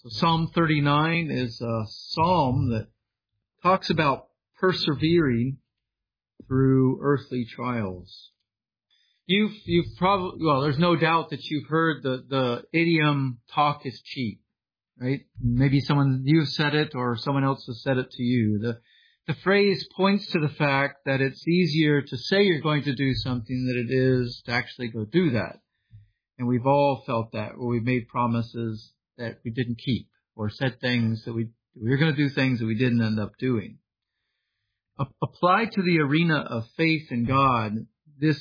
So Psalm 39 is a psalm that talks about persevering through earthly trials. You've probably, there's no doubt that you've heard the idiom, talk is cheap, right? Maybe you've said it or someone else has said it to you. The phrase points to the fact that it's easier to say you're going to do something than it is to actually go do that. And we've all felt that, where we've made promises that we didn't keep, or said things that we were going to do things that we didn't end up doing. Applied to the arena of faith in God, the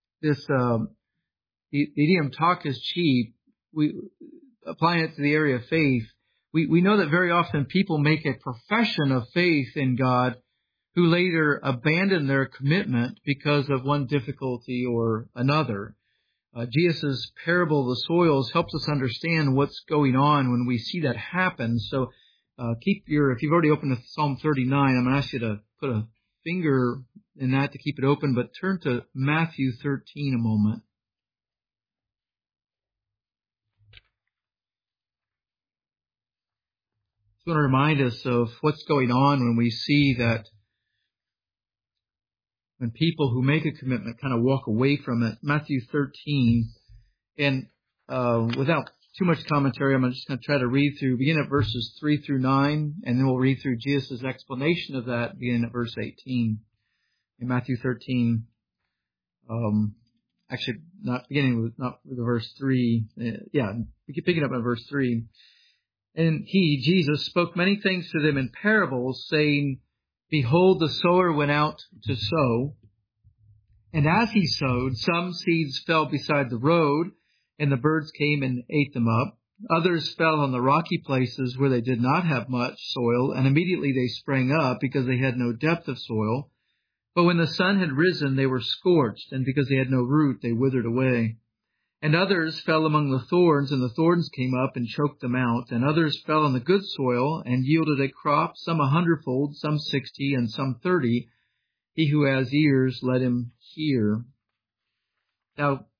idiom talk is cheap. Applying it to the area of faith, we know that very often people make a profession of faith in God who later abandon their commitment because of one difficulty or another. Jesus' parable of the soils helps us understand what's going on when we see that happen. So if you've already opened to Psalm 39, I'm going to ask you to put a finger in that to keep it open, but turn to Matthew 13 a moment. I just want to remind us of what's going on when we see that when people who make a commitment kind of walk away from it. Matthew 13, and without too much commentary, I'm just going to try to read through, begin at verses 3 through 9, and then we'll read through Jesus' explanation of that, beginning at verse 18. In Matthew 13, not with verse 3, picking up at verse 3. And he, Jesus, spoke many things to them in parables, saying, Behold, the sower went out to sow. And as he sowed, some seeds fell beside the road, and the birds came and ate them up. Others fell on the rocky places where they did not have much soil, and immediately they sprang up because they had no depth of soil. But when the sun had risen, they were scorched, and because they had no root, they withered away. And others fell among the thorns, and the thorns came up and choked them out. And others fell on the good soil and yielded a crop, some 100-fold, some 60, and some 30. He who has ears, let him hear. Now, let's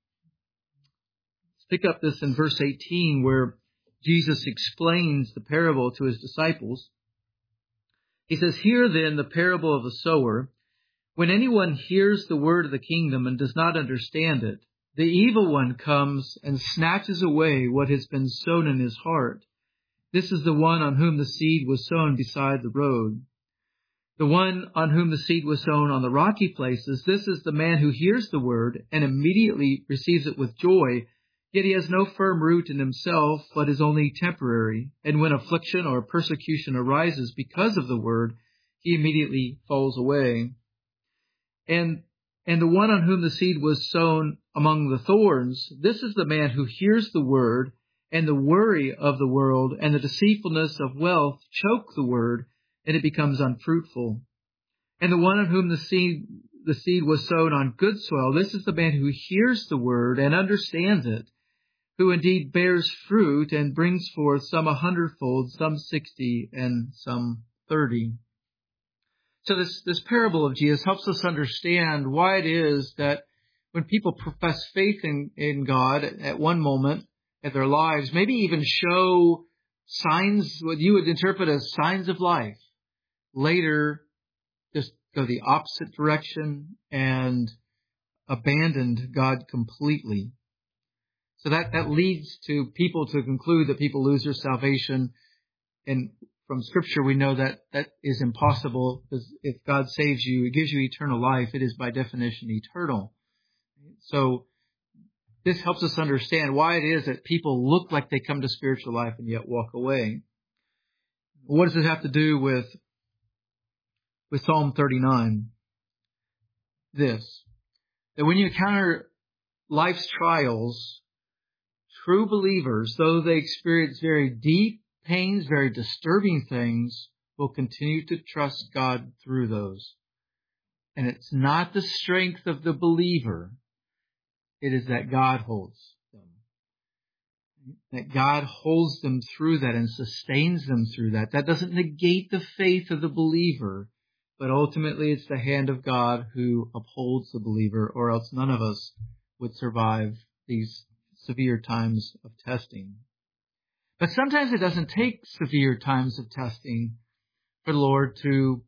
pick up this in verse 18, where Jesus explains the parable to his disciples. He says, Hear then the parable of the sower. When anyone hears the word of the kingdom and does not understand it, the evil one comes and snatches away what has been sown in his heart. This is the one on whom the seed was sown beside the road. The one on whom the seed was sown on the rocky places, this is the man who hears the word and immediately receives it with joy, yet he has no firm root in himself, but is only temporary. And when affliction or persecution arises because of the word, he immediately falls away. And the one on whom the seed was sown among the thorns, this is the man who hears the word, and the worry of the world and the deceitfulness of wealth choke the word, and it becomes unfruitful. And the one on whom the seed was sown on good soil, this is the man who hears the word and understands it, who indeed bears fruit and brings forth some 100-fold, some 60, and some 30. So this parable of Jesus helps us understand why it is that when people profess faith in God at one moment in their lives, maybe even show signs, what you would interpret as signs of life, later just go the opposite direction and abandoned God completely. So that leads to people to conclude that people lose their salvation. And from Scripture, we know that is impossible, because if God saves you, He gives you eternal life, it is by definition eternal. So this helps us understand why it is that people look like they come to spiritual life and yet walk away. What does it have to do with Psalm 39? This, that when you encounter life's trials, true believers, though they experience very deep pains, very disturbing things, will continue to trust God through those. And it's not the strength of the believer, it is that God holds them. That God holds them through that and sustains them through that. That doesn't negate the faith of the believer, but ultimately it's the hand of God who upholds the believer, or else none of us would survive these severe times of testing. But sometimes it doesn't take severe times of testing for the Lord to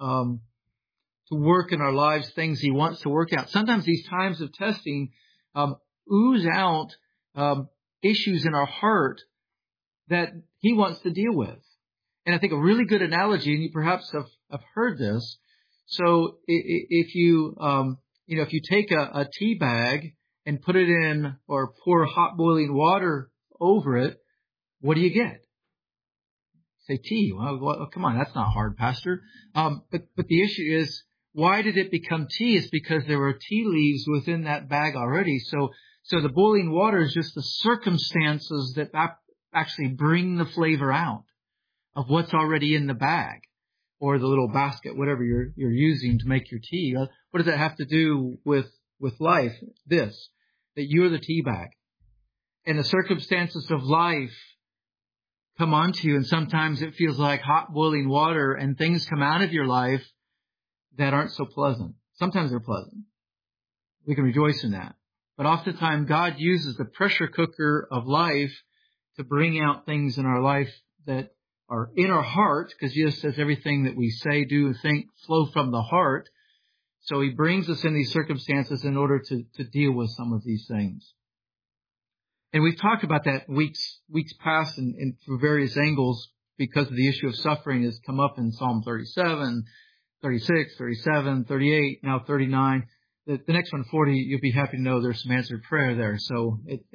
work in our lives things He wants to work out. Sometimes these times of testing ooze out issues in our heart that He wants to deal with. And I think a really good analogy, and you perhaps have heard this. So if you if you take a tea bag and put it in or pour hot boiling water over it, what do you get? Say tea. Well, come on, that's not hard, Pastor. But the issue is, why did it become tea? It's because there were tea leaves within that bag already. So the boiling water is just the circumstances that actually bring the flavor out of what's already in the bag or the little basket, whatever you're using to make your tea. What does that have to do with life? That you're the tea bag. And the circumstances of life come onto you, and sometimes it feels like hot boiling water, and things come out of your life that aren't so pleasant. Sometimes they're pleasant. We can rejoice in that. But oftentimes God uses the pressure cooker of life to bring out things in our life that are in our heart, because Jesus says everything that we say, do, and think flow from the heart. So He brings us in these circumstances in order to deal with some of these things. And we've talked about that weeks past and through various angles, because of the issue of suffering has come up in Psalm 37, 36, 37, 38, now 39. The next one, 40, you'll be happy to know there's some answered prayer there. So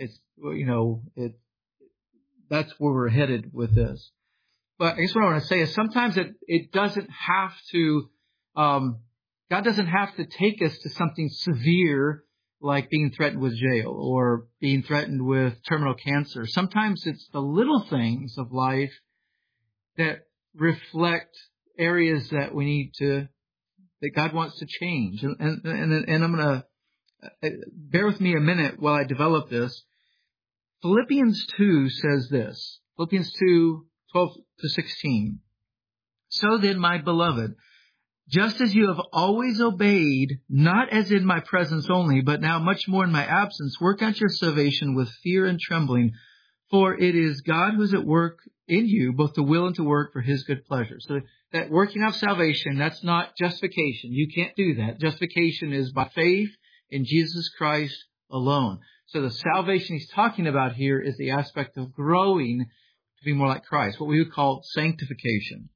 that's where we're headed with this. But I guess what I want to say is sometimes it doesn't have to, God doesn't have to take us to something severe like being threatened with jail or being threatened with terminal cancer. Sometimes it's the little things of life that reflect areas that God wants to change. And I'm going to bear with me a minute while I develop this. Philippians 2 says this, Philippians 2, 12 to 16. So then, my beloved, just as you have always obeyed, not as in my presence only, but now much more in my absence, work out your salvation with fear and trembling, for it is God who is at work in you, both to will and to work for His good pleasure. So that working out salvation, that's not justification. You can't do that. Justification is by faith in Jesus Christ alone. So the salvation He's talking about here is the aspect of growing to be more like Christ, what we would call sanctification.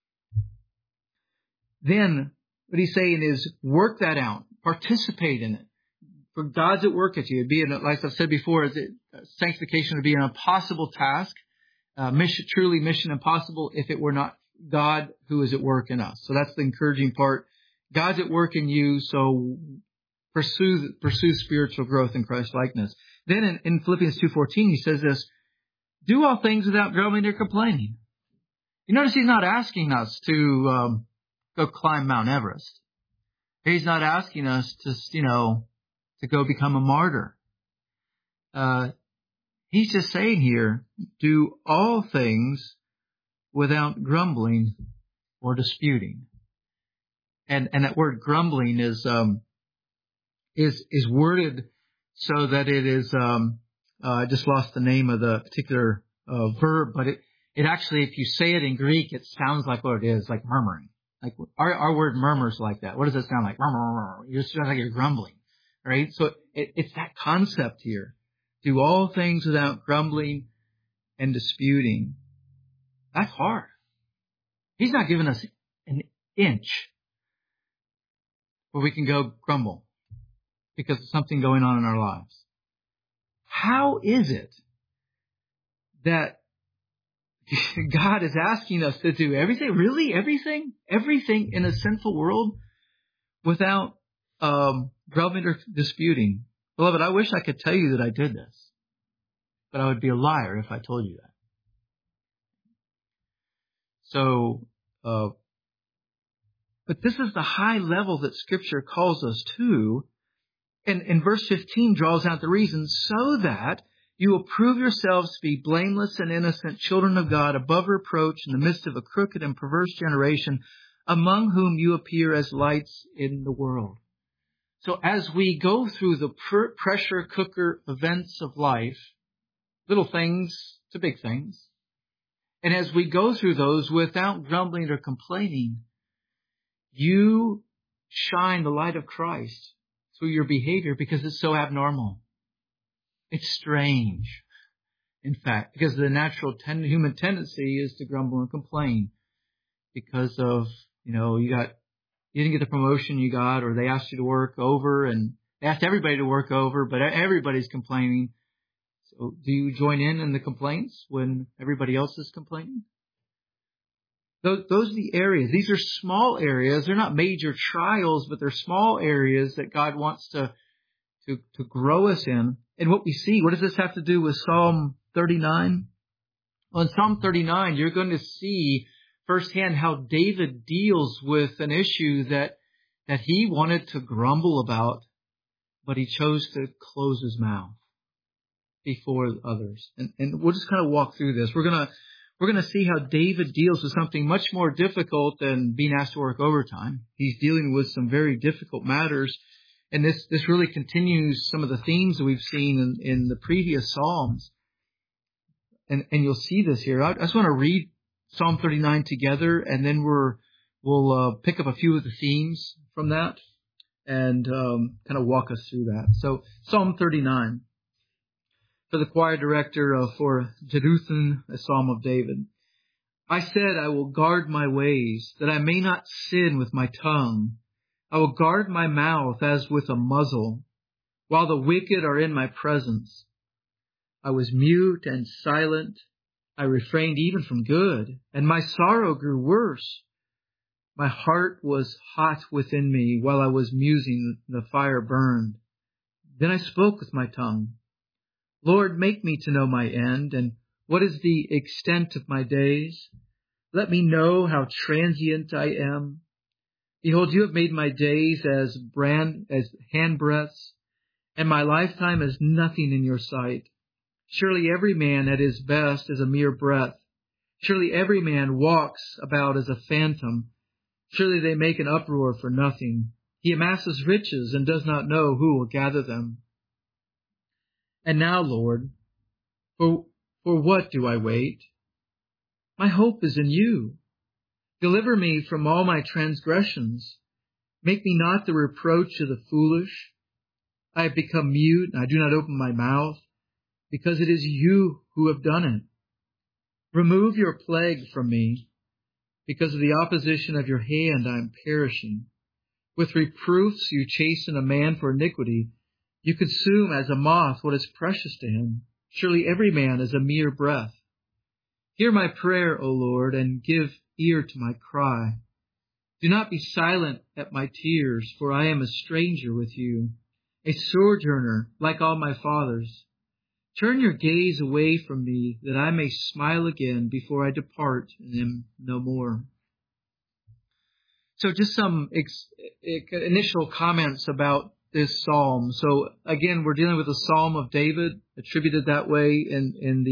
Then what He's saying is work that out, participate in it. For God's at work at you. It'd be, like I've said before, sanctification would be an impossible task, truly mission impossible if it were not God who is at work in us. So that's the encouraging part. God's at work in you, so pursue spiritual growth in Christ likeness. Then in Philippians 2:14, He says this: do all things without grumbling or complaining. You notice He's not asking us to go climb Mount Everest. He's not asking us to go become a martyr. He's just saying here, do all things without grumbling or disputing. And that word grumbling is worded so that it is, I just lost the name of the particular verb, but it actually, if you say it in Greek, it sounds like what it is, like murmuring. Like our word murmurs like that. What does it sound like? Murmur. It sounds like you're grumbling, right? So it's that concept here. Do all things without grumbling and disputing. That's hard. He's not giving us an inch where we can go grumble because of something going on in our lives. How is it that God is asking us to do everything, really everything in a sinful world without grumbling or disputing? Beloved, I wish I could tell you that I did this, but I would be a liar if I told you that. So, but this is the high level that Scripture calls us to, and verse 15 draws out the reason, so that you will prove yourselves to be blameless and innocent children of God, above reproach in the midst of a crooked and perverse generation, among whom you appear as lights in the world. So as we go through the pressure cooker events of life, little things to big things, And as we go through those without grumbling or complaining, you shine the light of Christ through your behavior because it's so abnormal. It's strange. In fact, because the natural human tendency is to grumble and complain because of, you didn't get the promotion you got, or they asked you to work over, and they asked everybody to work over, but everybody's complaining. So do you join in the complaints when everybody else is complaining? Those are the areas. These are small areas. They're not major trials, but they're small areas that God wants to grow us in. And what we see, what does this have to do with Psalm 39? Well, in Psalm 39, you're going to see firsthand how David deals with an issue that he wanted to grumble about, but he chose to close his mouth before others. And we'll just kind of walk through this. We're going to see how David deals with something much more difficult than being asked to work overtime. He's dealing with some very difficult matters. And this really continues some of the themes that we've seen in the previous Psalms. And you'll see this here. I just want to read Psalm 39 together, and then we'll pick up a few of the themes from that and kind of walk us through that. So Psalm 39. For the choir director for Jeduthun, a Psalm of David. I said, I will guard my ways, that I may not sin with my tongue. I will guard my mouth as with a muzzle, while the wicked are in my presence. I was mute and silent. I refrained even from good, and my sorrow grew worse. My heart was hot within me while I was musing, the fire burned. Then I spoke with my tongue. Lord, make me to know my end, and what is the extent of my days? Let me know how transient I am. Behold, you have made my days as handbreadths, and my lifetime as nothing in your sight. Surely every man at his best is a mere breath. Surely every man walks about as a phantom. Surely they make an uproar for nothing. He amasses riches and does not know who will gather them. And now, Lord, for what do I wait? My hope is in you. Deliver me from all my transgressions. Make me not the reproach of the foolish. I have become mute, and I do not open my mouth, because it is you who have done it. Remove your plague from me. Because of the opposition of your hand, I am perishing. With reproofs you chasten a man for iniquity. You consume as a moth what is precious to him. Surely every man is a mere breath. Hear my prayer, O Lord, and give ear to my cry. Do not be silent at my tears, for I am a stranger with you, a sojourner like all my fathers. Turn your gaze away from me, that I may smile again before I depart and am no more. So just some initial comments about this psalm. So again, we're dealing with a Psalm of David, attributed that way in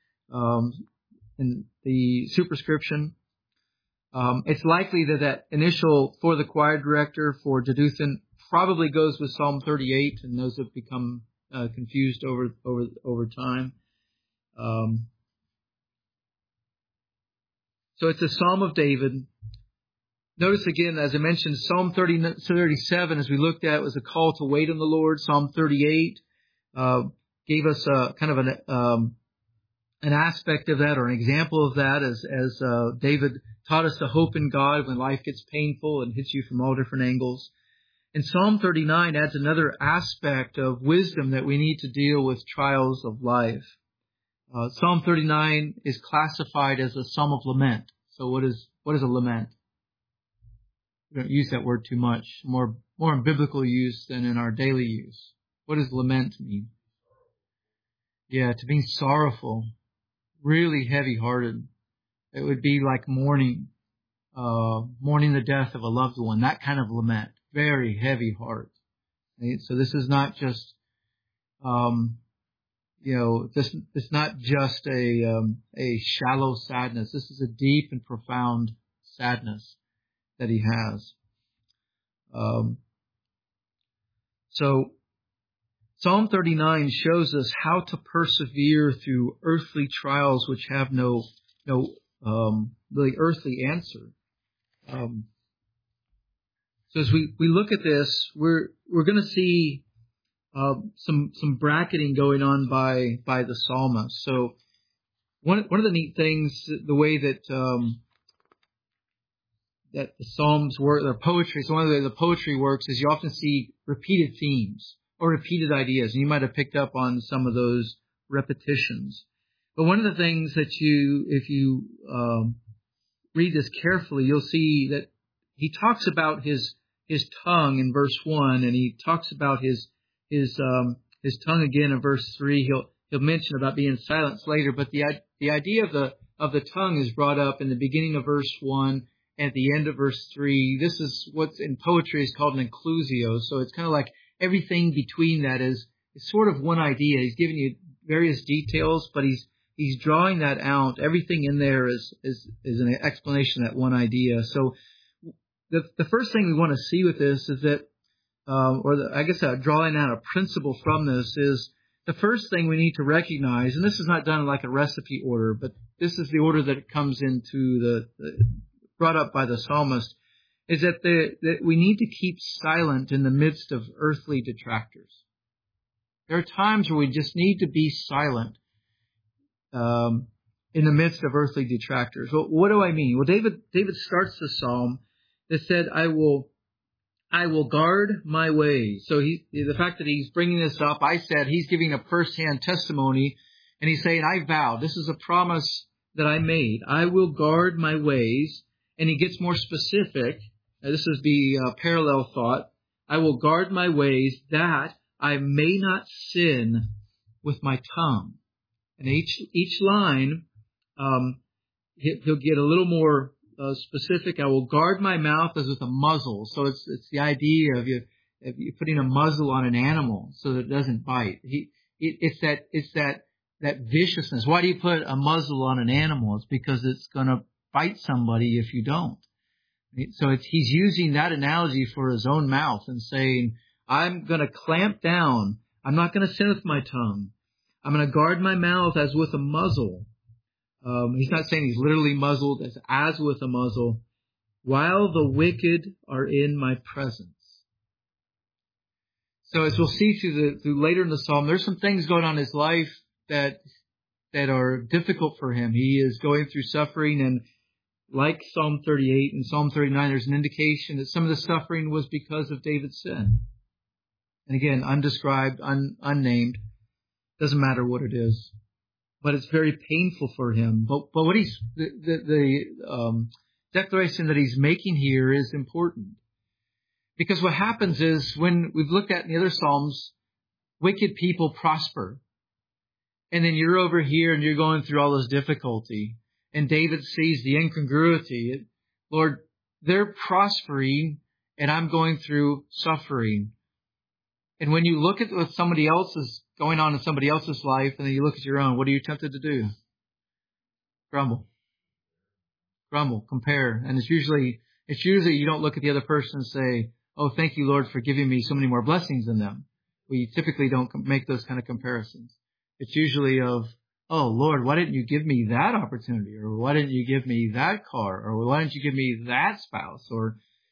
the superscription. It's likely that initial for the choir director for Jeduthun probably goes with Psalm 38, and those have become confused over time. So it's a Psalm of David. Notice again, as I mentioned, Psalm 37, as we looked at, was a call to wait on the Lord. Psalm 38 gave us a kind of an aspect of that, or an example of that, as David taught us to hope in God when life gets painful and hits you from all different angles. And Psalm 39 adds another aspect of wisdom that we need to deal with trials of life. Psalm 39 is classified as a psalm of lament. So what is a lament? We don't use that word too much, more in biblical use than in our daily use. What does lament mean? Yeah, to be sorrowful, really heavy-hearted. It would be like mourning the death of a loved one, that kind of lament. Very heavy heart. Right? So this is not just, it's not just a shallow sadness. This is a deep and profound sadness that he has. So Psalm 39 shows us how to persevere through earthly trials which have no really earthly answer. So as we look at this, we're going to see some bracketing going on by the psalmist. So one of the neat things, the way that that the Psalms work, their poetry. So one of the way the poetry works is you often see repeated themes or repeated ideas, and you might have picked up on some of those repetitions. But one of the things that if you read this carefully, you'll see that he talks about his tongue in verse 1, and he talks about his tongue again in verse 3. He'll mention about being silenced later, but the idea of the tongue is brought up in the beginning of verse 1 and at the end of verse 3. This is what's in poetry is called an inclusio. So it's kind of like everything between that is sort of one idea. He's giving you various details, but he's drawing that out. Everything in there is an explanation of that one idea. So the first thing we want to see with this is that, drawing out a principle from this is the first thing we need to recognize, and this is not done in like a recipe order, but this is the order that it comes into brought up by the psalmist, is that we need to keep silent in the midst of earthly detractors. There are times where we just need to be silent in the midst of earthly detractors. Well, what do I mean? Well, David starts the psalm that said, I will guard my ways. So the fact that he's bringing this up, I said he's giving a first-hand testimony, and he's saying, I vow, this is a promise that I made. I will guard my ways. And he gets more specific. This is the parallel thought. I will guard my ways that I may not sin with my tongue. And each line, he'll get a little more specific. I will guard my mouth as with a muzzle. So it's the idea of you putting a muzzle on an animal so that it doesn't bite. It's that viciousness. Why do you put a muzzle on an animal? It's because it's going to bite somebody if you don't. So he's using that analogy for his own mouth and saying, I'm going to clamp down. I'm not going to sin with my tongue. I'm going to guard my mouth as with a muzzle. He's not saying he's literally muzzled as with a muzzle, while the wicked are in my presence. So as we'll see through later in the psalm, there's some things going on in his life that are difficult for him. He is going through suffering, and like Psalm 38 and Psalm 39, there's an indication that some of the suffering was because of David's sin. And again, undescribed, unnamed, doesn't matter what it is, but it's very painful for him. But what the declaration that he's making here is important, because what happens is when we've looked at in the other Psalms, wicked people prosper. And then you're over here and you're going through all this difficulty. And David sees the incongruity. Lord, they're prospering and I'm going through suffering. And when you look at what somebody else is going on in somebody else's life and then you look at your own, what are you tempted to do? Grumble, compare. And it's usually you don't look at the other person and say, oh, thank you, Lord, for giving me so many more blessings than them. We typically don't make those kind of comparisons. It's usually of, oh, Lord, why didn't you give me that opportunity? Or why didn't you give me that car? Or why didn't you give me that spouse? Or,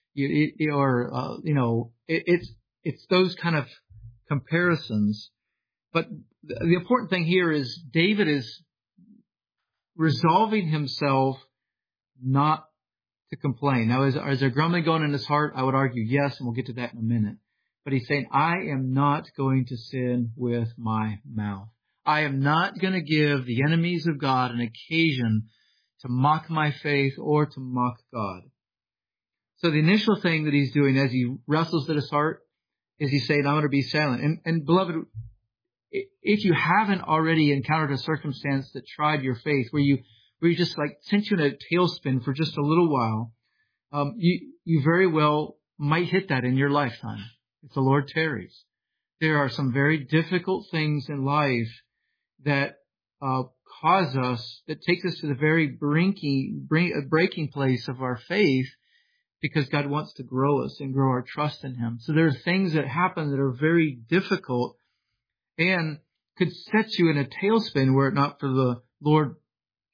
it's those kind of comparisons. But the important thing here is David is resolving himself not to complain. Now, is there grumbling going in his heart? I would argue yes, and we'll get to that in a minute. But he's saying, I am not going to sin with my mouth. I am not going to give the enemies of God an occasion to mock my faith or to mock God. So the initial thing that he's doing as he wrestles at his heart is he's saying, I'm going to be silent. And beloved, if you haven't already encountered a circumstance that tried your faith, where you just like sent you in a tailspin for just a little while, you very well might hit that in your lifetime if the Lord tarries. There are some very difficult things in life that that takes us to the very breaking place of our faith, because God wants to grow us and grow our trust in Him. So there are things that happen that are very difficult and could set you in a tailspin were it not for the Lord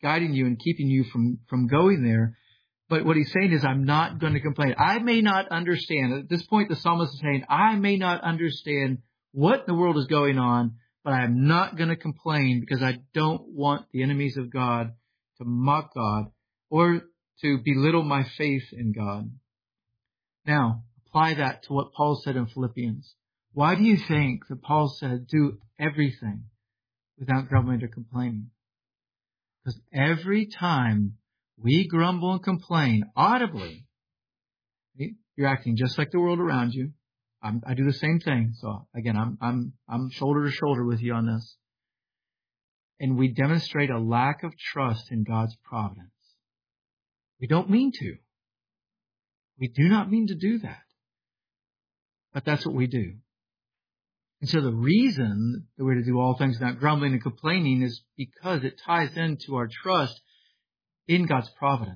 guiding you and keeping you from going there. But what he's saying is, I'm not going to complain. I may not understand. At this point, the psalmist is saying, I may not understand what in the world is going on, but I am not going to complain because I don't want the enemies of God to mock God or to belittle my faith in God. Now, apply that to what Paul said in Philippians. Why do you think that Paul said, do everything without grumbling or complaining? Because every time we grumble and complain audibly, you're acting just like the world around you. I do the same thing. So again, I'm shoulder to shoulder with you on this. And we demonstrate a lack of trust in God's providence. We don't mean to. We do not mean to do that. But that's what we do. And so the reason that we're to do all things without grumbling and complaining is because it ties into our trust in God's providence,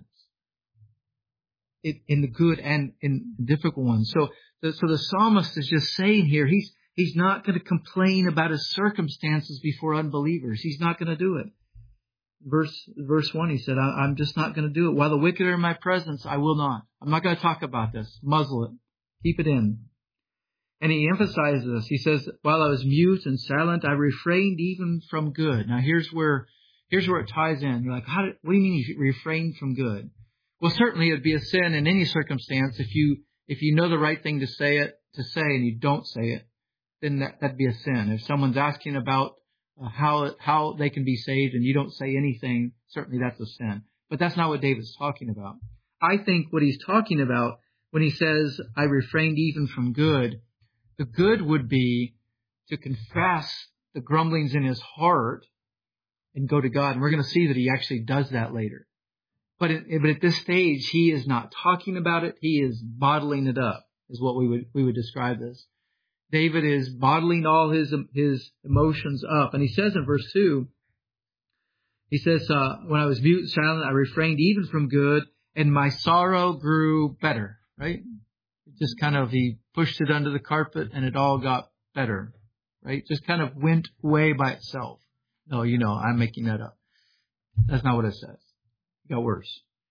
in the good and in the difficult ones. So the psalmist is just saying here, he's not going to complain about his circumstances before unbelievers. He's not going to do it. Verse 1, he said, I'm just not going to do it. While the wicked are in my presence, I will not. I'm not going to talk about this. Muzzle it. Keep it in. And he emphasizes this. He says, while I was mute and silent, I refrained even from good. Now here's where it ties in. You're like, what do you mean you refrained from good? Well, certainly it'd be a sin in any circumstance if you know the right thing to say and you don't say it, then that'd be a sin. If someone's asking about how they can be saved and you don't say anything, certainly that's a sin. But that's not what David's talking about. I think what he's talking about when he says, I refrained even from good, the good would be to confess the grumblings in his heart and go to God. And we're going to see that he actually does that later. But at this stage, he is not talking about it. He is bottling it up, is what we would describe this. David is bottling all his emotions up. And he says in verse 2, he says, when I was mute and silent, I refrained even from good, and my sorrow grew better, right? Just kind of, he pushed it under the carpet and it all got better, right? Just kind of went away by itself. No, I'm making that up. That's not what it says. It got worse.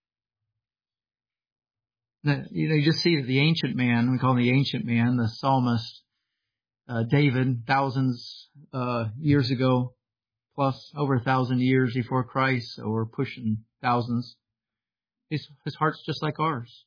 Now, you just see that the ancient man, we call him the ancient man, the psalmist, David, thousands years ago, plus over 1,000 years before Christ, so we're pushing thousands. His heart's just like ours.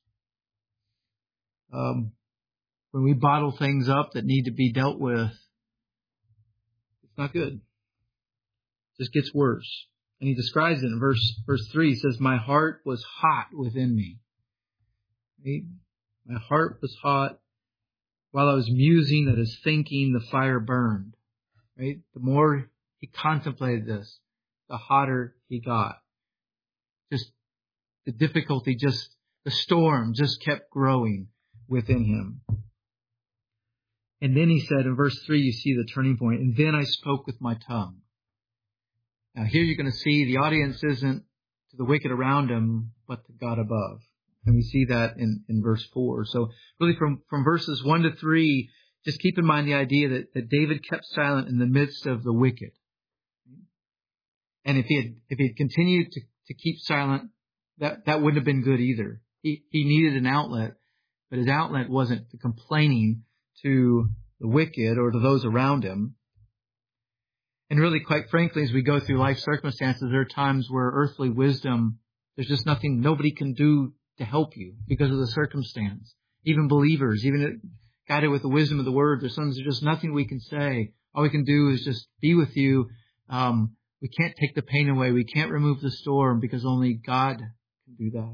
When we bottle things up that need to be dealt with, it's not good. It just gets worse. And he describes it in verse 3. He says, my heart was hot within me. Right? My heart was hot. While I was musing at his thinking, the fire burned. Right? The more he contemplated this, the hotter he got. Just the difficulty, the storm just kept growing within him. And then he said in verse 3, you see the turning point. And then I spoke with my tongue. Now here you're going to see the audience isn't to the wicked around him, but to God above. And we see that in verse 4. So really from verses 1 to 3, just keep in mind the idea that David kept silent in the midst of the wicked. And if he had continued to keep silent, that wouldn't have been good either. He needed an outlet, but his outlet wasn't the complaining to the wicked or to those around him. And really, quite frankly, as we go through life circumstances, there are times where earthly wisdom, there's just nothing nobody can do to help you because of the circumstance. Even believers, even guided with the wisdom of the word, there's just nothing we can say. All we can do is just be with you. We can't take the pain away. We can't remove the storm because only God can do that.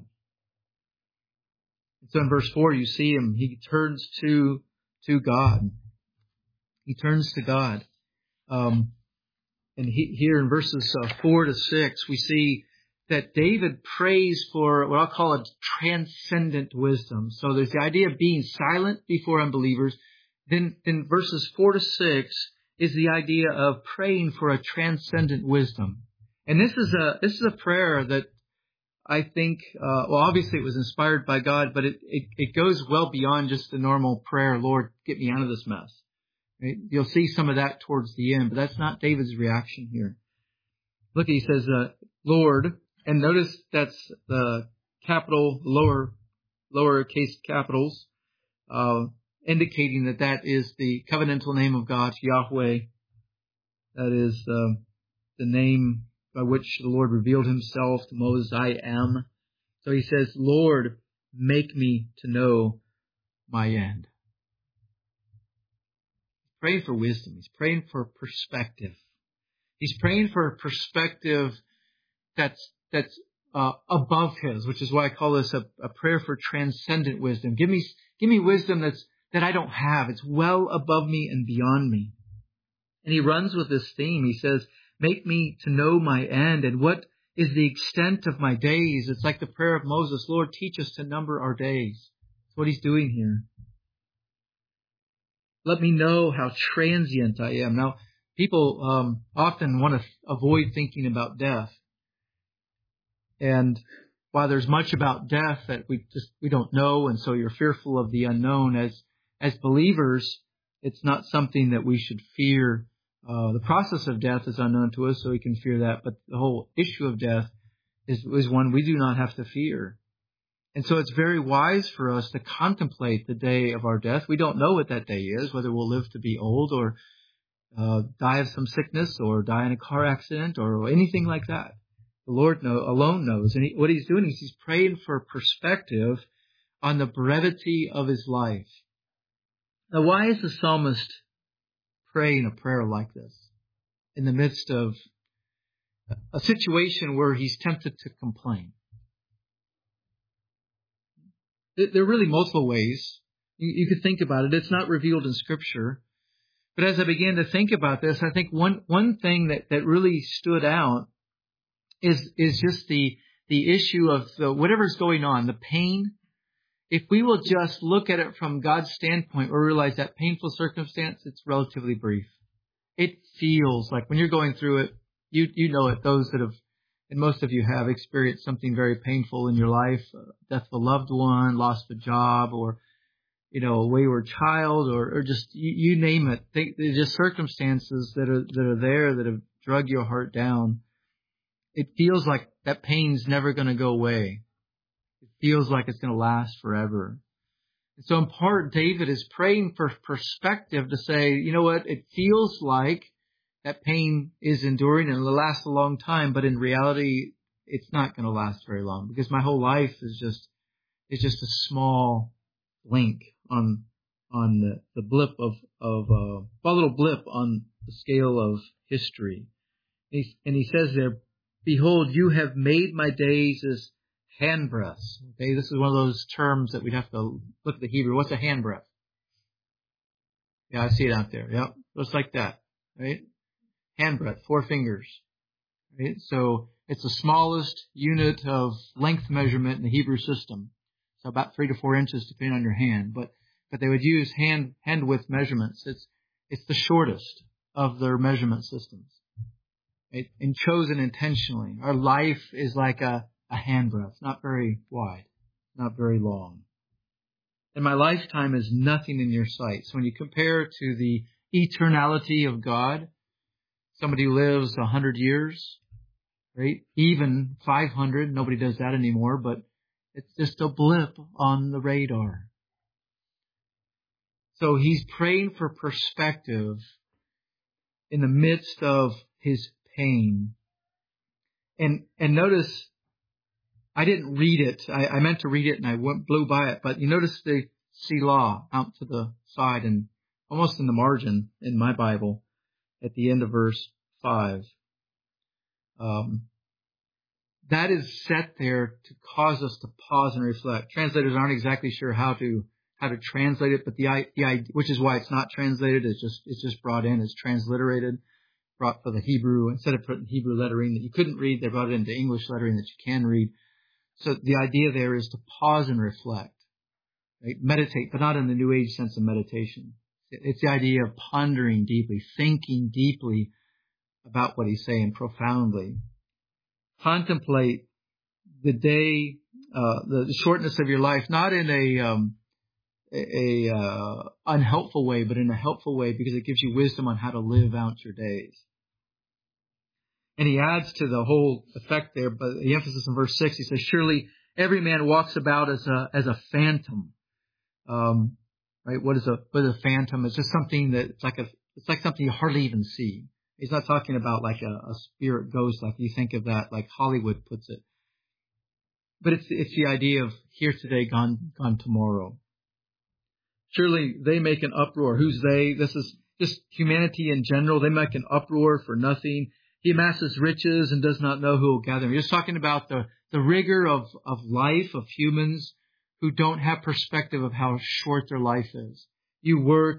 So in verse 4, you see him. He turns to God. He turns to God. And here in verses 4 to 6, we see that David prays for what I'll call a transcendent wisdom. So there's the idea of being silent before unbelievers. Then in verses 4 to 6 is the idea of praying for a transcendent wisdom. And this is a prayer that I think, obviously it was inspired by God, but it goes well beyond just the normal prayer, Lord, get me out of this mess. Right? You'll see some of that towards the end, but that's not David's reaction here. Look, he says, Lord, And notice that's the capital, lowercase capitals, indicating that is the covenantal name of God, Yahweh. That is the name by which the Lord revealed himself to Moses, I am. So he says, Lord, make me to know my end. Praying for wisdom. He's praying for perspective. He's praying for a perspective that's above his, which is why I call this a prayer for transcendent wisdom. Give me wisdom that I don't have. It's well above me and beyond me. And he runs with this theme. He says, make me to know my end and what is the extent of my days. It's like the prayer of Moses, Lord, teach us to number our days. That's what he's doing here. Let me know how transient I am. Now, people often want to avoid thinking about death. And while there's much about death that we don't know, and so you're fearful of the unknown, as believers, it's not something that we should fear. The process of death is unknown to us, so we can fear that. But the whole issue of death is one we do not have to fear. And so it's very wise for us to contemplate the day of our death. We don't know what that day is, whether we'll live to be old or die of some sickness or die in a car accident or anything like that. The Lord alone knows. And what he's doing is he's praying for perspective on the brevity of his life. Now, why is the psalmist praying a prayer like this in the midst of a situation where he's tempted to complain? There are really multiple ways you could think about it. It's not revealed in Scripture. But as I began to think about this, I think one thing that really stood out is just the issue of whatever's going on, the pain. If we will just look at it from God's standpoint, we'll realize that painful circumstance, it's relatively brief. It feels like when you're going through it, you know it, those that have, and most of you have experienced something very painful in your life, death of a loved one, loss of a job, or, a wayward child, or just, you name it. They're just circumstances that are there that have drug your heart down. It feels like that pain's never going to go away. It feels like it's going to last forever. And so in part, David is praying for perspective to say, you know what, it feels like that pain is enduring and it'll last a long time, but in reality, it's not going to last very long because my whole life is just a small link on the blip of a little blip on the scale of history. And he says there, behold, you have made my days as handbreadths. Okay, this is one of those terms that we'd have to look at the Hebrew. What's a handbreadth? Yeah, I see it out there. Yep, looks like that, right? Handbreadth, 4 fingers. Right? So it's the smallest unit of length measurement in the Hebrew system. So about 3 to 4 inches depending on your hand. But they would use hand width measurements. It's the shortest of their measurement systems. Right? And chosen intentionally. Our life is like a handbreadth, not very wide, not very long. And my lifetime is nothing in your sight. So when you compare to the eternality of God, somebody who lives 100 years, right? Even 500, nobody does that anymore, but it's just a blip on the radar. So he's praying for perspective in the midst of his pain. And notice, I didn't read it. I meant to read it and I blew by it, but you notice the Selah out to the side and almost in the margin in my Bible at the end of verse 5. That is set there to cause us to pause and reflect. Translators aren't exactly sure how to translate it, but the idea, which is why it's not translated, it's just brought in, it's transliterated, brought for the Hebrew. Instead of putting Hebrew lettering that you couldn't read, they brought it into English lettering that you can read. So the idea there is to pause and reflect, right? Meditate, but not in the New Age sense of meditation. It's the idea of pondering deeply, thinking deeply about what he's saying profoundly. Contemplate the day, the shortness of your life, not in a unhelpful way, but in a helpful way because it gives you wisdom on how to live out your days. And he adds to the whole effect there, but the emphasis in verse 6, he says, surely every man walks about as a phantom. Right? What is a phantom? It's just something that it's like something you hardly even see. He's not talking about like a spirit ghost, like you think of that, like Hollywood puts it. But it's the idea of here today, gone tomorrow. Surely they make an uproar. Who's they? This is just humanity in general. They make an uproar for nothing. He amasses riches and does not know who will gather them. He's just talking about the rigor of life, of humans who don't have perspective of how short their life is. You work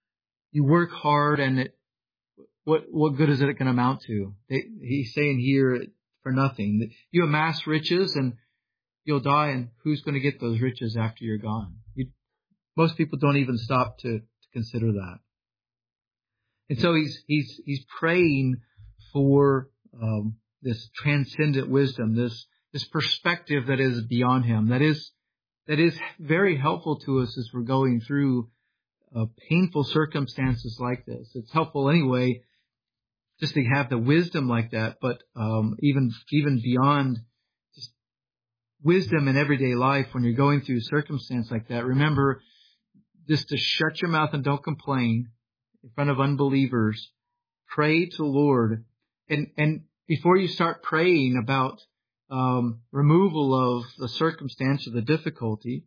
hard, and what good is it going to amount to? He's saying here for nothing. You amass riches and you'll die, and who's going to get those riches after you're gone? Most people don't even stop to consider that. And so he's praying for this transcendent wisdom, this perspective that is beyond him, that is very helpful to us as we're going through painful circumstances like this. It's helpful anyway just to have the wisdom like that, but even beyond just wisdom in everyday life, when you're going through circumstance like that, remember just to shut your mouth and don't complain in front of unbelievers. Pray to the Lord, and before you start praying about removal of the circumstance or the difficulty,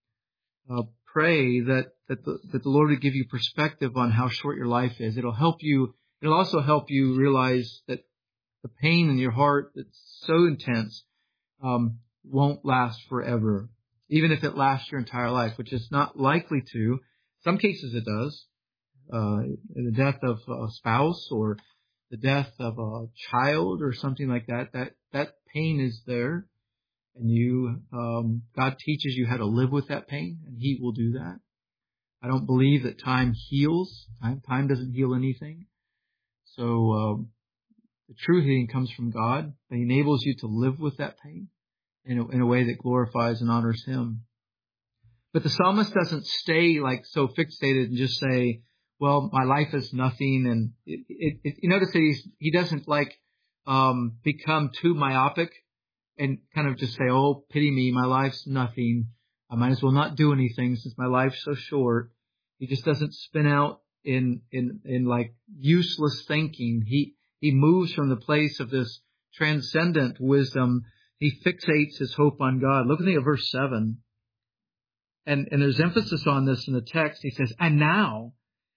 pray that the Lord would give you perspective on how short your life is. It'll also help you realize that the pain in your heart that's so intense won't last forever, even if it lasts your entire life, which is not likely to. Some cases it does. The death of a spouse or the death of a child or something like that pain is there. And God teaches you how to live with that pain, and He will do that. I don't believe that time heals. Time doesn't heal anything. So the true healing comes from God. It enables you to live with that pain in a way that glorifies and honors Him. But the psalmist doesn't stay like so fixated and just say, well, my life is nothing. And you notice that he doesn't become too myopic and kind of just say, oh, pity me, my life's nothing. I might as well not do anything since my life's so short. He just doesn't spin out in like useless thinking. He moves from the place of this transcendent wisdom. He fixates his hope on God. Look at verse 7. And there's emphasis on this in the text. He says, and now,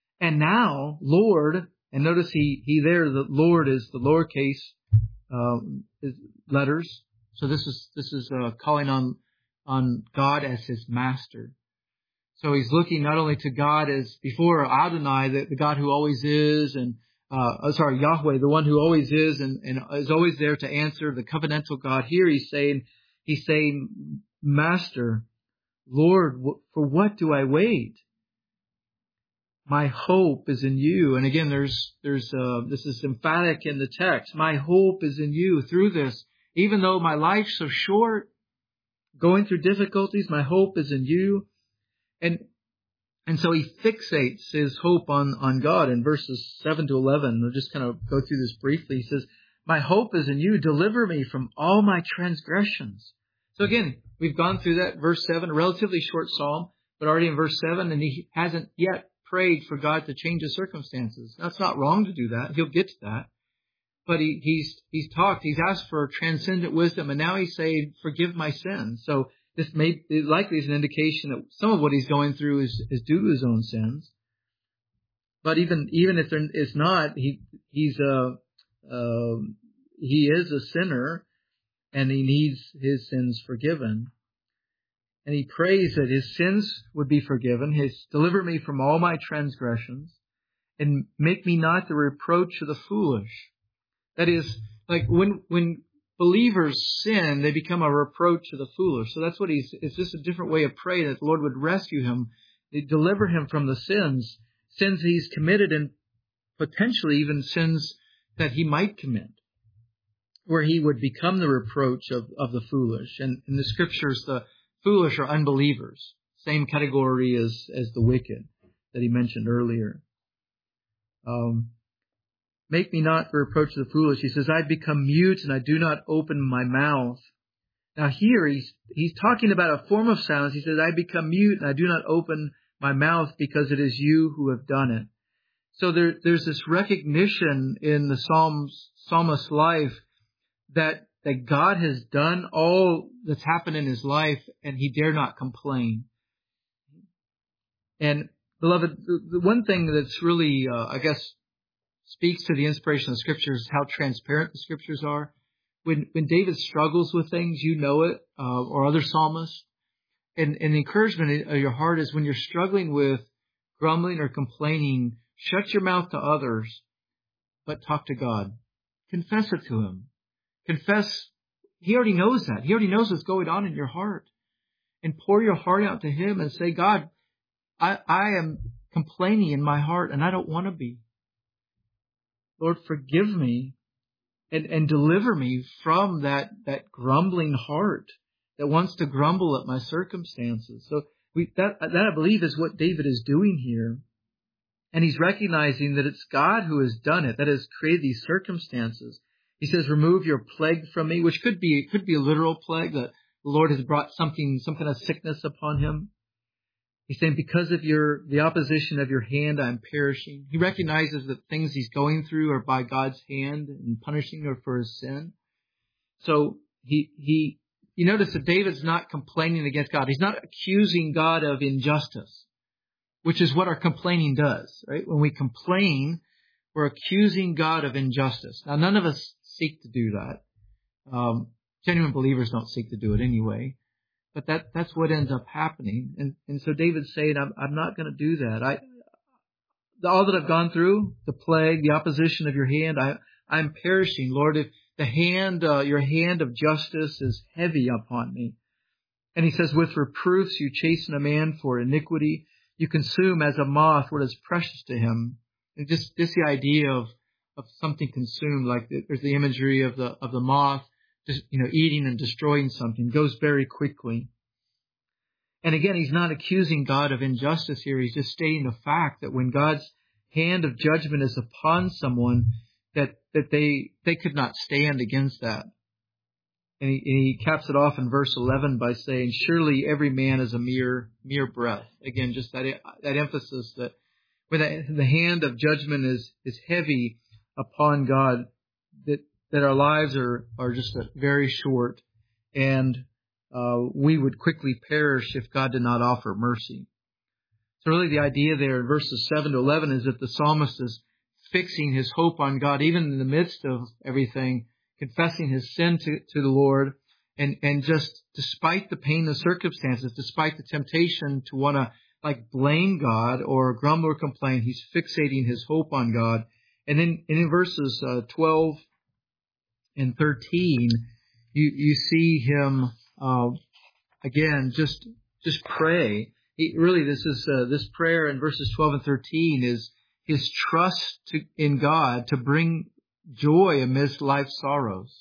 Lord, and notice he there, the Lord is the lowercase letters. So this is calling on God as his master. So he's looking not only to God as before Adonai, the God who always is, and Yahweh, the one who always is and is always there to answer, the covenantal God. Here he's saying, Master, Lord, for what do I wait? My hope is in you. And again, this is emphatic in the text. My hope is in you through this. Even though my life's so short, going through difficulties, my hope is in you. And so he fixates his hope on God in verses 7 to 11. We'll just kind of go through this briefly. He says, my hope is in you. Deliver me from all my transgressions. So again, we've gone through that verse 7, a relatively short psalm, but already in verse 7, and he hasn't yet prayed for God to change his circumstances. That's not wrong to do that. He'll get to that. But he's asked for transcendent wisdom, and now he's saying, forgive my sins. So this likely is an indication that some of what he's going through is due to his own sins. But even if it's not, he is a sinner, and he needs his sins forgiven. And he prays that his sins would be forgiven. Deliver me from all my transgressions, and make me not the reproach of the foolish. That is, like when believers sin, they become a reproach to the foolish. So that's what it's just a different way of praying that the Lord would rescue him, deliver him from the sins he's committed, and potentially even sins that he might commit, where he would become the reproach of the foolish. And in the scriptures, the foolish are unbelievers, same category as the wicked that he mentioned earlier. Make me not the reproach of the foolish. He says, I become mute and I do not open my mouth. Now here he's talking about a form of silence. He says, I become mute and I do not open my mouth because it is you who have done it. So there's this recognition in the psalmist's life that God has done all that's happened in his life and he dare not complain. And beloved, the one thing that's really, I guess, speaks to the inspiration of the Scriptures is how transparent the Scriptures are. When David struggles with things, you know it, or other psalmists. And the encouragement of your heart is when you're struggling with grumbling or complaining, shut your mouth to others, but talk to God. Confess it to Him. Confess. He already knows that. He already knows what's going on in your heart. And pour your heart out to Him and say, God, I am complaining in my heart and I don't want to be. Lord, forgive me and deliver me from that grumbling heart that wants to grumble at my circumstances. So that I believe is what David is doing here. And he's recognizing that it's God who has done it, that has created these circumstances. He says, remove your plague from me, which could be a literal plague, that the Lord has brought some kind of sickness upon him. He's saying, because of the opposition of your hand, I'm perishing. He recognizes that things he's going through are by God's hand and punishing her for his sin. So you notice that David's not complaining against God. He's not accusing God of injustice, which is what our complaining does, right? When we complain, we're accusing God of injustice. Now, none of us seek to do that. Genuine believers don't seek to do it anyway. But that's what ends up happening. And so David's saying, I'm not going to do that. All that I've gone through, the plague, the opposition of your hand, I'm perishing. Lord, if your hand of justice is heavy upon me. And he says, with reproofs you chasten a man for iniquity. You consume as a moth what is precious to him. And just the idea of something consumed, like there's the imagery of the moth, just, eating and destroying something, goes very quickly. And again, he's not accusing God of injustice here. He's just stating the fact that when God's hand of judgment is upon someone, that they could not stand against that. And he caps it off in verse 11 by saying, surely every man is a mere breath. Again, just that emphasis that when the hand of judgment is heavy upon God, that our lives are just very short, and we would quickly perish if God did not offer mercy. So really the idea there in verses 7 to 11 is that the psalmist is fixing his hope on God, even in the midst of everything, confessing his sin to the Lord, and just despite the pain of circumstances, despite the temptation to want to blame God or grumble or complain, he's fixating his hope on God. And then in verses 12 and 13, you see him again just pray. This prayer in verses 12 and 13 is his trust in God to bring joy amidst life's sorrows.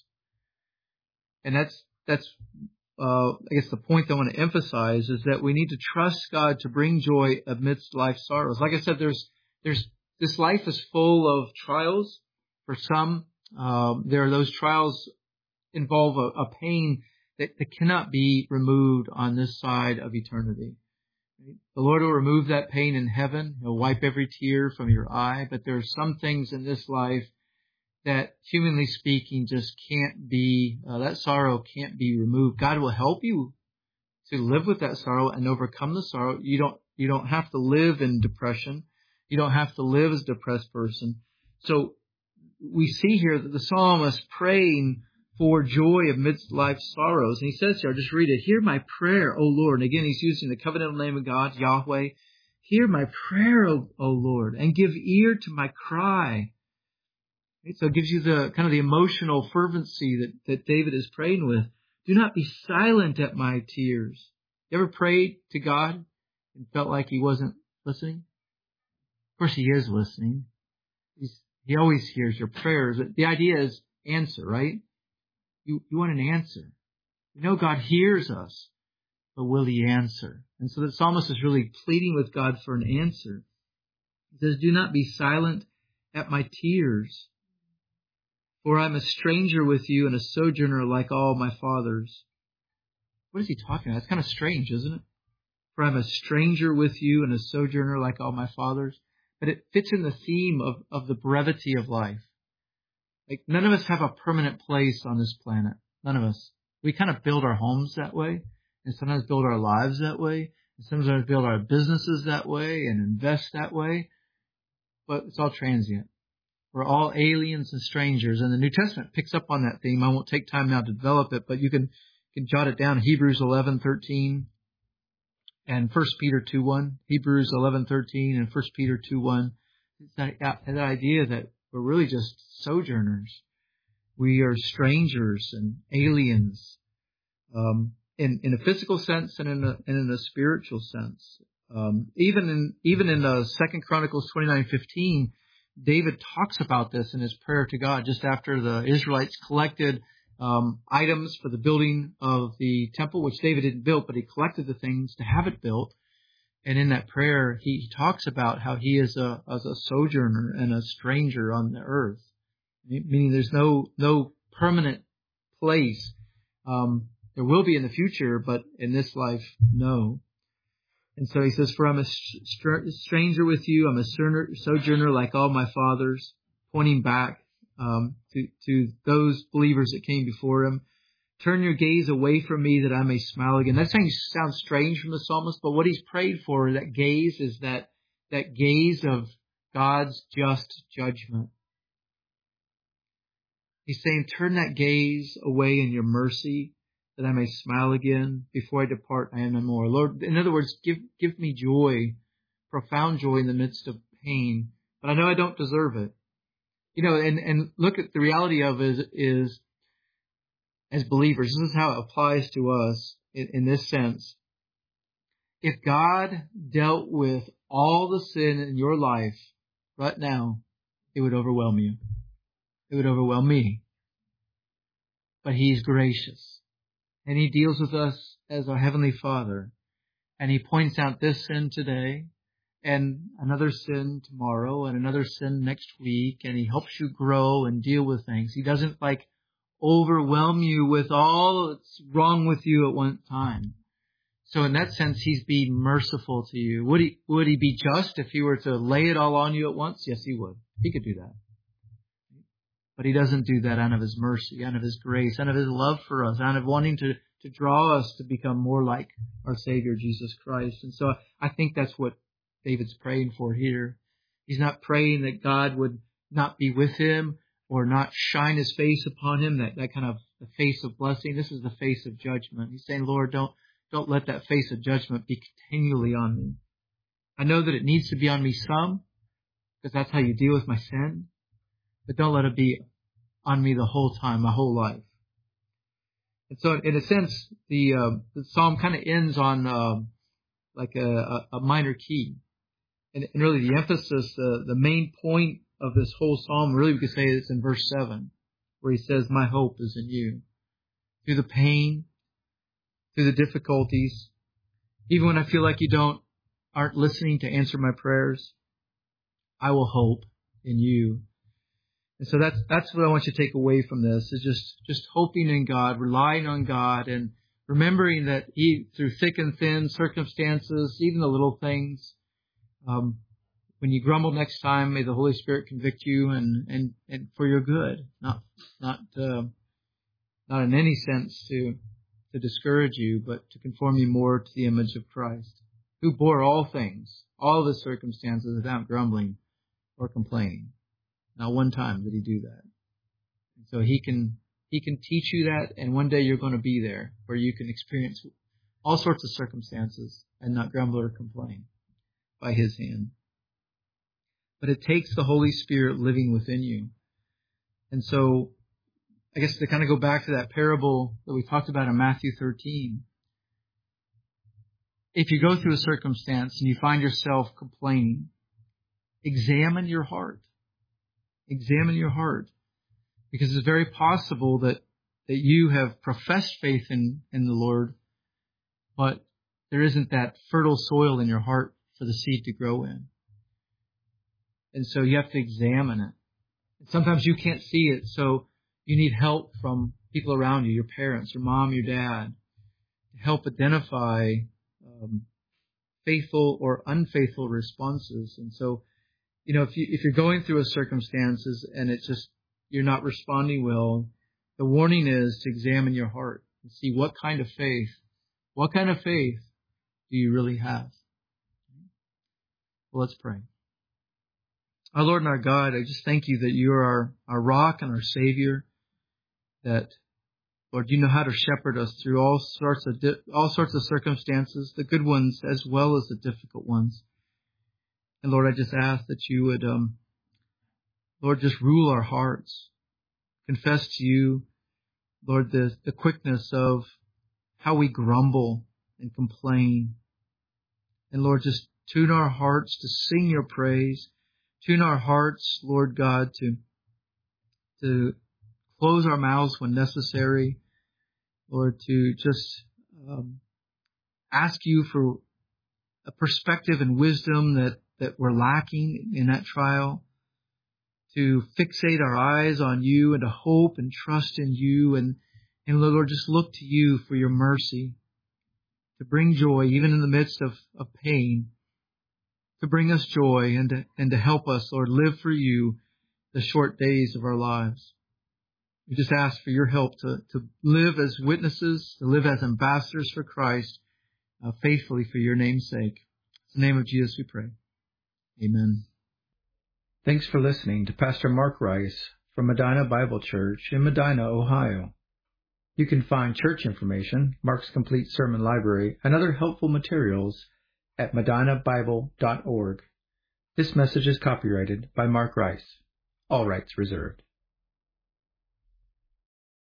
And that's I guess the point I want to emphasize is that we need to trust God to bring joy amidst life's sorrows. Like I said, there's this life is full of trials. For some, there are those trials involve a pain that cannot be removed on this side of eternity. The Lord will remove that pain in heaven. He'll wipe every tear from your eye. But there are some things in this life that, humanly speaking, just can't be, that sorrow can't be removed. God will help you to live with that sorrow and overcome the sorrow. You don't have to live in depression. You don't have to live as a depressed person. So we see here that the psalmist praying for joy amidst life's sorrows. And he says here, I'll just read it. Hear my prayer, O Lord. And again, he's using the covenantal name of God, Yahweh. Hear my prayer, O Lord, and give ear to my cry. So it gives you the kind of the emotional fervency that David is praying with. Do not be silent at my tears. You ever prayed to God and felt like he wasn't listening? Of course, he is listening. He always hears your prayers. The idea is answer, right? You want an answer. You know God hears us, but will he answer? And so the psalmist is really pleading with God for an answer. He says, do not be silent at my tears. For I'm a stranger with you and a sojourner like all my fathers. What is he talking about? It's kind of strange, isn't it? For I'm a stranger with you and a sojourner like all my fathers. But it fits in the theme of the brevity of life. Like, none of us have a permanent place on this planet. None of us. We kind of build our homes that way, and sometimes build our lives that way, and sometimes build our businesses that way and invest that way. But it's all transient. We're all aliens and strangers, and the New Testament picks up on that theme. I won't take time now to develop it, but you can jot it down. Hebrews 11:13 and 1 Peter 2:1. Hebrews 11:13 and 1 Peter 2:1. It's that idea that we're really just sojourners. We are strangers and aliens, in a physical sense and in a spiritual sense. Even in 2 Chronicles 29:15. David talks about this in his prayer to God just after the Israelites collected items for the building of the temple, which David didn't build, but he collected the things to have it built. And in that prayer, he talks about how he is a sojourner and a stranger on the earth, meaning there's no permanent place. There will be in the future, but in this life, no. And so he says, for I'm a stranger with you, I'm a sojourner like all my fathers, pointing back to those believers that came before him. Turn your gaze away from me that I may smile again. That sounds strange from the psalmist, but what he's prayed for, that gaze, is that gaze of God's just judgment. He's saying, turn that gaze away in your mercy, that I may smile again. Before I depart, I am no more. Lord, in other words, give me joy, profound joy in the midst of pain. But I know I don't deserve it. And look at the reality of it is as believers, this is how it applies to us in this sense. If God dealt with all the sin in your life right now, it would overwhelm you. It would overwhelm me. But He's gracious. And He deals with us as our Heavenly Father. And He points out this sin today, and another sin tomorrow, and another sin next week. And He helps you grow and deal with things. He doesn't overwhelm you with all that's wrong with you at one time. So in that sense, He's being merciful to you. Would He be just if He were to lay it all on you at once? Yes, He would. He could do that. But He doesn't do that out of His mercy, out of His grace, out of His love for us, out of wanting to draw us to become more like our Savior, Jesus Christ. And so I think that's what David's praying for here. He's not praying that God would not be with him or not shine His face upon him, that kind of the face of blessing. This is the face of judgment. He's saying, Lord, don't let that face of judgment be continually on me. I know that it needs to be on me some, because that's how you deal with my sin. But don't let it be on me the whole time, my whole life. And so, in a sense, the psalm kind of ends on a minor key, and really the emphasis, the main point of this whole psalm, really we could say it's in verse 7, where he says, "My hope is in you." Through the pain, through the difficulties, even when I feel like you aren't listening to answer my prayers, I will hope in you. And so that's what I want you to take away from this, is just hoping in God, relying on God, and remembering that He, through thick and thin circumstances, even the little things, when you grumble next time, may the Holy Spirit convict you and for your good, not in any sense to discourage you, but to conform you more to the image of Christ, who bore all things, all the circumstances, without grumbling or complaining. Not one time did He do that. And so He can teach you that, and one day you're going to be there where you can experience all sorts of circumstances and not grumble or complain by His hand. But it takes the Holy Spirit living within you. And so, I guess to kind of go back to that parable that we talked about in Matthew 13, if you go through a circumstance and you find yourself complaining, examine your heart. Examine your heart, because it's very possible that you have professed faith in the Lord, but there isn't that fertile soil in your heart for the seed to grow in. And so you have to examine it. And sometimes you can't see it, so you need help from people around you, your parents, your mom, your dad, to help identify faithful or unfaithful responses. And so, if you're going through a circumstances and it's just you're not responding well, the warning is to examine your heart and see what kind of faith do you really have? Well, let's pray. Our Lord and our God, I just thank you that you are our rock and our Savior, that, Lord, you know how to shepherd us through all sorts of circumstances, the good ones as well as the difficult ones. And Lord, I just ask that you would, Lord, just rule our hearts, confess to you, Lord, the quickness of how we grumble and complain. And Lord, just tune our hearts to sing your praise. Tune our hearts, Lord God, to close our mouths when necessary. Lord, to just ask you for a perspective and wisdom that we're lacking in that trial. To fixate our eyes on you and to hope and trust in you. And Lord, just look to you for your mercy. To bring joy even in the midst of pain. To bring us joy and to help us, Lord, live for you the short days of our lives. We just ask for your help to live as witnesses, to live as ambassadors for Christ, faithfully for your name's sake. In the name of Jesus we pray. Amen. Thanks for listening to Pastor Mark Rice from Medina Bible Church in Medina, Ohio. You can find church information, Mark's complete sermon library, and other helpful materials at medinabible.org. This message is copyrighted by Mark Rice. All rights reserved.